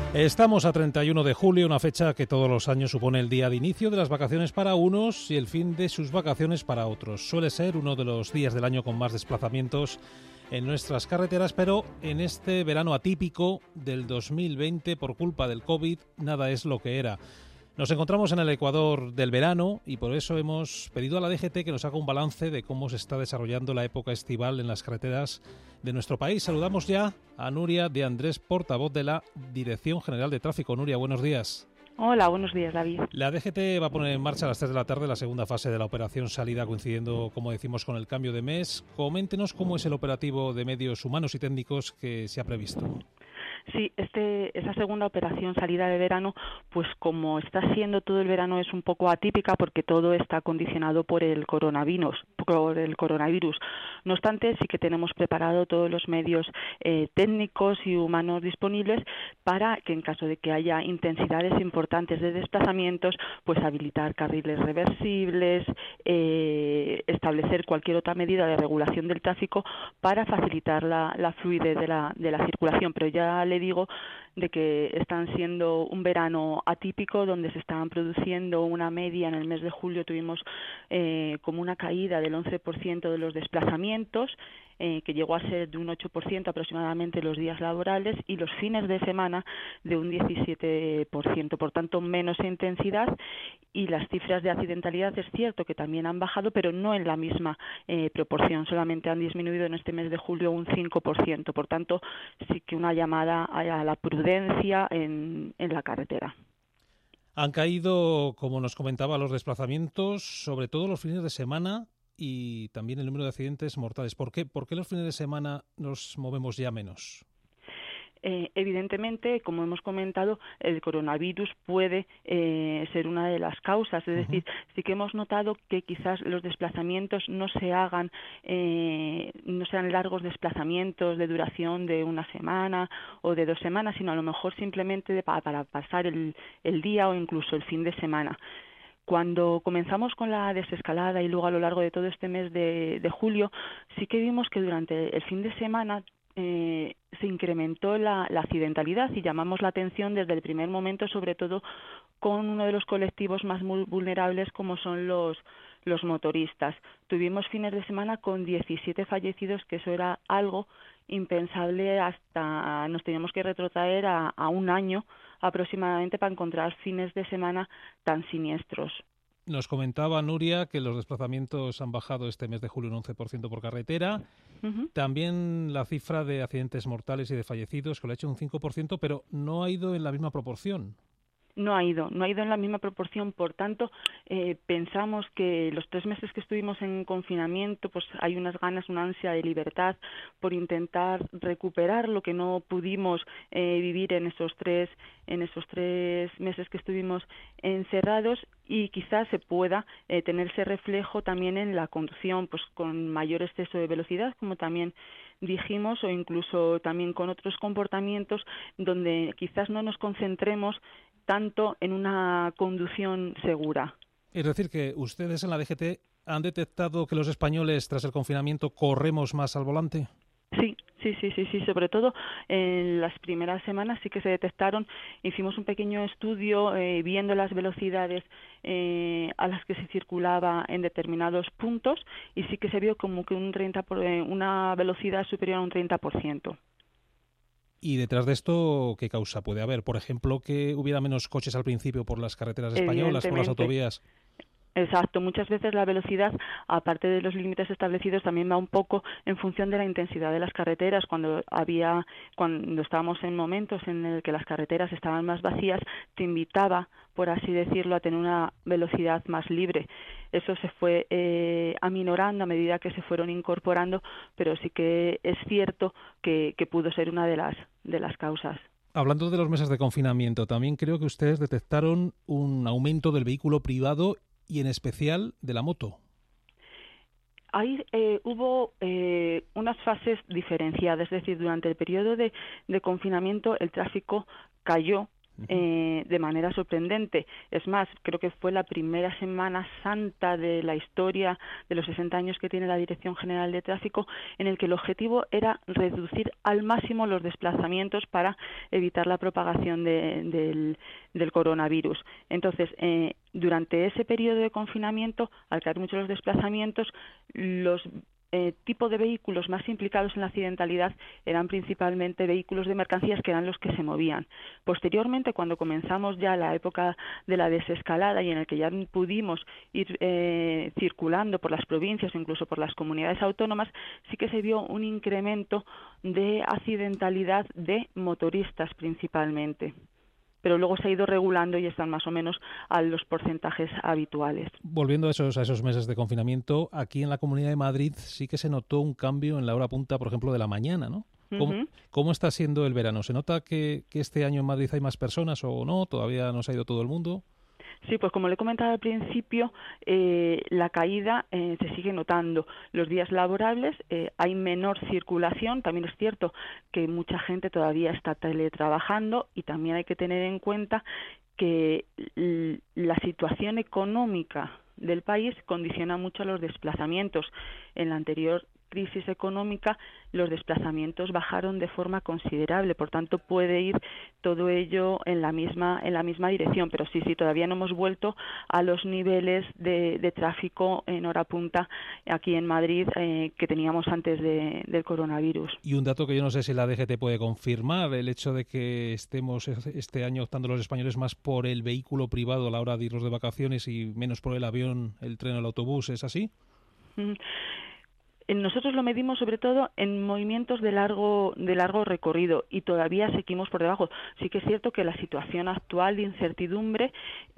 Estamos a 31 de julio, una fecha que todos los años supone el día de inicio de las vacaciones para unos y el fin de sus vacaciones para otros. Suele ser uno de los días del año con más desplazamientos en nuestras carreteras, pero en este verano atípico del 2020, por culpa del COVID, nada es lo que era. Nos encontramos en el ecuador del verano y por eso hemos pedido a la DGT que nos haga un balance de cómo se está desarrollando la época estival en las carreteras de nuestro país. Saludamos ya a Nuria de Andrés, portavoz de la Dirección General de Tráfico. Nuria, buenos días. Hola, buenos días, David. La DGT va a poner en marcha a las 3 de la tarde la segunda fase de la operación salida, coincidiendo, como decimos, con el cambio de mes. Coméntenos cómo es el operativo de medios humanos y técnicos que se ha previsto. Sí, esa segunda operación salida de verano, pues como está siendo todo el verano, es un poco atípica porque todo está condicionado por el coronavirus. No obstante, sí que tenemos preparado todos los medios técnicos y humanos disponibles para que en caso de que haya intensidades importantes de desplazamientos, pues habilitar carriles reversibles, establecer cualquier otra medida de regulación del tráfico para facilitar la fluidez de la circulación. Pero ya le digo de que están siendo un verano atípico donde se estaban produciendo una media. En el mes de julio tuvimos como una caída del 11% de los desplazamientos, que llegó a ser de un 8% aproximadamente los días laborales, y los fines de semana de un 17%, por tanto menos intensidad, y las cifras de accidentalidad es cierto que también han bajado, pero no en la misma proporción, solamente han disminuido en este mes de julio un 5%, por tanto sí que una llamada a la prudencia en la carretera. Han caído, como nos comentaba, los desplazamientos, sobre todo los fines de semana, y también el número de accidentes mortales. ¿Por qué los fines de semana nos movemos ya menos? Evidentemente, como hemos comentado, el coronavirus puede ser una de las causas. Es decir, sí que hemos notado que quizás los desplazamientos no sean largos desplazamientos de duración de una semana o de 2 semanas, sino a lo mejor simplemente para pasar el día o incluso el fin de semana. Cuando comenzamos con la desescalada y luego a lo largo de todo este mes de julio, sí que vimos que durante el fin de semana se incrementó la accidentalidad, y llamamos la atención desde el primer momento, sobre todo con uno de los colectivos más vulnerables como son los motoristas. Tuvimos fines de semana con 17 fallecidos, que eso era algo impensable, hasta nos teníamos que retrotraer a un año aproximadamente para encontrar fines de semana tan siniestros. Nos comentaba Nuria que los desplazamientos han bajado este mes de julio un 11% por carretera. También la cifra de accidentes mortales y de fallecidos, que lo ha hecho un 5%, pero no ha ido en la misma proporción. No ha ido en la misma proporción. Por tanto, pensamos que los 3 meses que estuvimos en confinamiento, pues hay unas ganas, una ansia de libertad por intentar recuperar lo que no pudimos vivir en esos tres meses que estuvimos encerrados, y quizás se pueda tener ese reflejo también en la conducción, pues con mayor exceso de velocidad, como también dijimos, o incluso también con otros comportamientos donde quizás no nos concentremos tanto en una conducción segura. Es decir, que ustedes en la DGT han detectado que los españoles, tras el confinamiento, corremos más al volante. Sí, sobre todo en las primeras semanas sí que se detectaron. Hicimos un pequeño estudio viendo las velocidades a las que se circulaba en determinados puntos, y sí que se vio como que una velocidad superior a un 30%. ¿Y detrás de esto qué causa puede haber? Por ejemplo, que hubiera menos coches al principio por las carreteras españolas, por las autovías. Exacto, muchas veces la velocidad, aparte de los límites establecidos, también va un poco en función de la intensidad de las carreteras. Cuando estábamos en momentos en el que las carreteras estaban más vacías, te invitaba, por así decirlo, a tener una velocidad más libre. Eso se fue aminorando a medida que se fueron incorporando, pero sí que es cierto que pudo ser una de las causas. Hablando de los meses de confinamiento, también creo que ustedes detectaron un aumento del vehículo privado y en especial de la moto. Ahí hubo unas fases diferenciadas, es decir, durante el periodo de confinamiento el tráfico cayó de manera sorprendente. Es más, creo que fue la primera Semana Santa de la historia de los 60 años que tiene la Dirección General de Tráfico, en el que el objetivo era reducir al máximo los desplazamientos para evitar la propagación del coronavirus. Entonces, durante ese periodo de confinamiento, al caer mucho los desplazamientos, los tipo de vehículos más implicados en la accidentalidad eran principalmente vehículos de mercancías, que eran los que se movían. Posteriormente, cuando comenzamos ya la época de la desescalada y en el que ya pudimos ir circulando por las provincias o incluso por las comunidades autónomas, sí que se vio un incremento de accidentalidad de motoristas principalmente. Pero luego se ha ido regulando y están más o menos a los porcentajes habituales. Volviendo a esos meses de confinamiento, aquí en la Comunidad de Madrid sí que se notó un cambio en la hora punta, por ejemplo, de la mañana, ¿no? ¿Cómo está siendo el verano? ¿Se nota que este año en Madrid hay más personas o no? ¿Todavía no se ha ido todo el mundo? Sí, pues como le he comentado al principio, la caída se sigue notando. Los días laborables hay menor circulación. También es cierto que mucha gente todavía está teletrabajando y también hay que tener en cuenta que la situación económica del país condiciona mucho los desplazamientos. En la anterior crisis económica, los desplazamientos bajaron de forma considerable, por tanto puede ir todo ello en la misma dirección, pero sí, todavía no hemos vuelto a los niveles de tráfico en hora punta aquí en Madrid que teníamos antes del coronavirus. Y un dato que yo no sé si la DGT puede confirmar, el hecho de que estemos este año optando los españoles más por el vehículo privado a la hora de irnos de vacaciones y menos por el avión, el tren o el autobús, ¿es así? Nosotros lo medimos sobre todo en movimientos de largo recorrido y todavía seguimos por debajo. Sí que es cierto que la situación actual de incertidumbre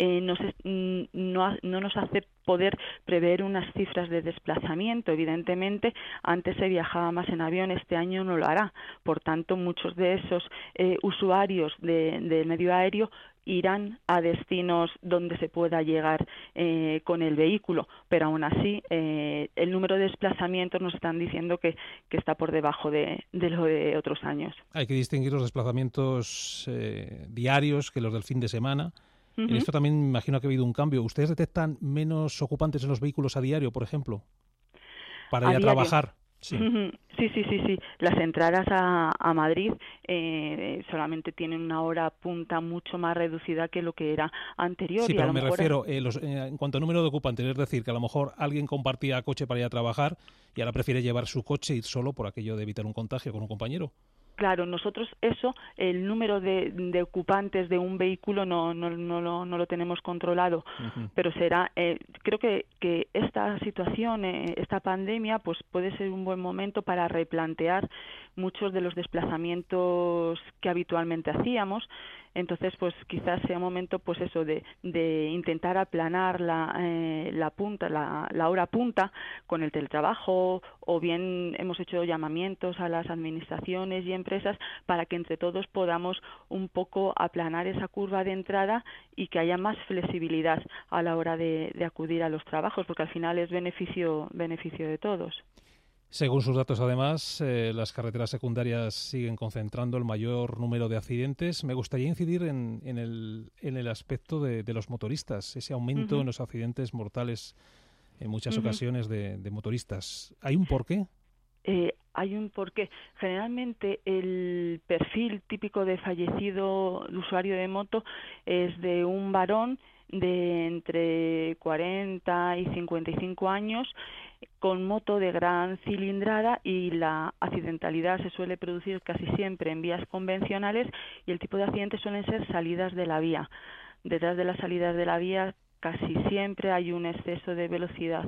no nos hace poder prever unas cifras de desplazamiento. Evidentemente, antes se viajaba más en avión, este año no lo hará. Por tanto, muchos de esos usuarios del medio aéreo irán a destinos donde se pueda llegar con el vehículo, pero aún así el número de desplazamientos nos están diciendo que está por debajo de lo de otros años. Hay que distinguir los desplazamientos diarios que los del fin de semana. En esto también me imagino que ha habido un cambio. ¿Ustedes detectan menos ocupantes en los vehículos a diario, por ejemplo, para ir a trabajar? Sí. Sí. Las entradas a Madrid solamente tienen una hora punta mucho más reducida que lo que era anterior. Sí, pero me refiero en cuanto a número de ocupantes, es decir, que a lo mejor alguien compartía coche para ir a trabajar y ahora prefiere llevar su coche e ir solo por aquello de evitar un contagio con un compañero. Claro, nosotros el número de ocupantes de un vehículo no lo tenemos controlado, pero será, creo que esta situación, esta pandemia, pues puede ser un buen momento para replantear muchos de los desplazamientos que habitualmente hacíamos. Entonces, pues quizás sea momento, pues eso, de intentar aplanar la hora punta con el teletrabajo, o bien hemos hecho llamamientos a las administraciones y empresas para que entre todos podamos un poco aplanar esa curva de entrada y que haya más flexibilidad a la hora de acudir a los trabajos, porque al final es beneficio de todos. Según sus datos, además, las carreteras secundarias siguen concentrando el mayor número de accidentes. Me gustaría incidir en el aspecto de los motoristas, ese aumento en los accidentes mortales en muchas ocasiones de motoristas. ¿Hay un porqué? Hay un porqué. Generalmente el perfil típico de fallecido de usuario de moto es de un varón de entre 40 y 55 años con moto de gran cilindrada, y la accidentalidad se suele producir casi siempre en vías convencionales y el tipo de accidentes suelen ser salidas de la vía. Detrás de las salidas de la vía casi siempre hay un exceso de velocidad.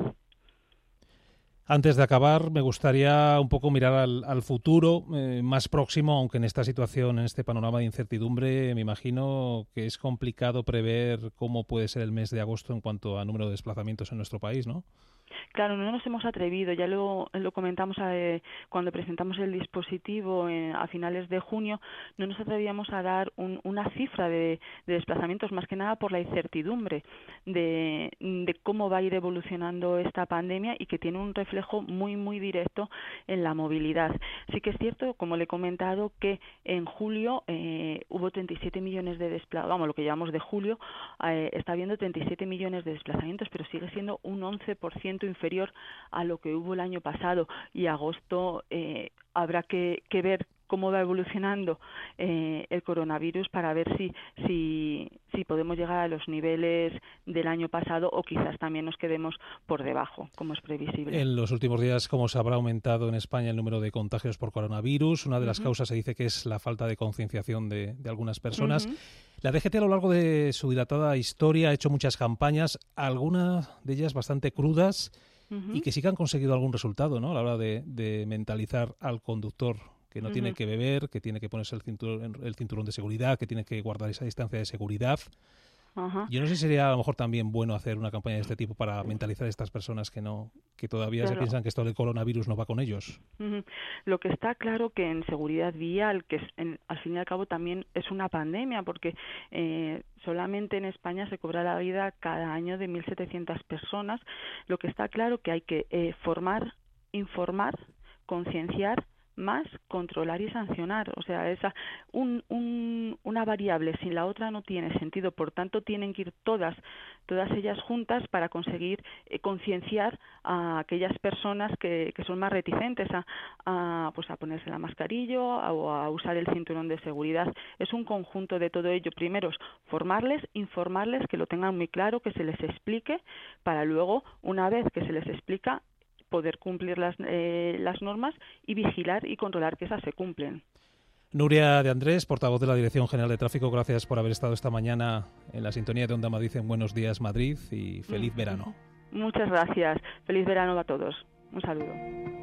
Antes de acabar, me gustaría un poco mirar al futuro más próximo, aunque en esta situación, en este panorama de incertidumbre, me imagino que es complicado prever cómo puede ser el mes de agosto en cuanto a número de desplazamientos en nuestro país, ¿no? Claro, no nos hemos atrevido, ya lo comentamos cuando presentamos el dispositivo a finales de junio, no nos atrevíamos a dar una cifra de desplazamientos, más que nada por la incertidumbre de cómo va a ir evolucionando esta pandemia y que tiene un reflejo muy, muy directo en la movilidad. Sí que es cierto, como le he comentado, que en julio hubo 37 millones de desplazamientos, lo que llevamos de julio, está habiendo 37 millones de desplazamientos, pero sigue siendo un 11% inferior a lo que hubo el año pasado, y agosto habrá que ver cómo va evolucionando el coronavirus para ver si podemos llegar a los niveles del año pasado o quizás también nos quedemos por debajo, como es previsible. En los últimos días, como se habrá aumentado en España el número de contagios por coronavirus, una de las causas se dice que es la falta de concienciación de algunas personas. La DGT a lo largo de su dilatada historia ha hecho muchas campañas, algunas de ellas bastante crudas y que sí que han conseguido algún resultado, ¿no? A la hora de mentalizar al conductor que no tiene que beber, que tiene que ponerse el cinturón de seguridad, que tiene que guardar esa distancia de seguridad. Yo no sé si sería a lo mejor también bueno hacer una campaña de este tipo para mentalizar a estas personas que todavía se piensan que esto del coronavirus no va con ellos. Lo que está claro que en seguridad vial, que al fin y al cabo también es una pandemia, porque solamente en España se cobra la vida cada año de 1.700 personas. Lo que está claro que hay que formar, informar, concienciar, más controlar y sancionar. O sea, una variable sin la otra no tiene sentido. Por tanto, tienen que ir todas ellas juntas para conseguir concienciar a aquellas personas que son más reticentes a ponerse la mascarilla o a usar el cinturón de seguridad. Es un conjunto de todo ello. Primero, formarles, informarles, que lo tengan muy claro, que se les explique, para luego, una vez que se les explica, poder cumplir las normas y vigilar y controlar que esas se cumplen. Nuria de Andrés, portavoz de la Dirección General de Tráfico, gracias por haber estado esta mañana en la sintonía de Onda Madrid en Buenos Días Madrid y feliz verano. Muchas gracias. Feliz verano a todos. Un saludo.